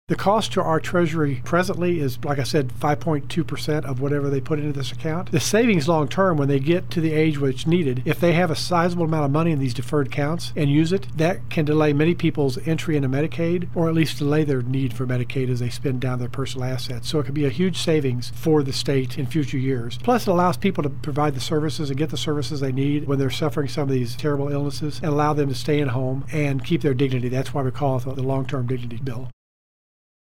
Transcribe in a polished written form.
The cost to our Treasury presently is, like I said, 5.2% of whatever they put into this account. The savings long term, when they get to the age where it's needed, if they have a sizable amount of money in these deferred accounts and use it, that can delay many people's entry into Medicaid, or at least delay their need for Medicaid as they spend down their personal assets. So it could be a huge savings for the state in future years. Plus, it allows people to provide the services and get the services they need when they're suffering some of these terrible illnesses, and allow them to stay at home and keep their dignity. That's why we call it the long-term dignity bill.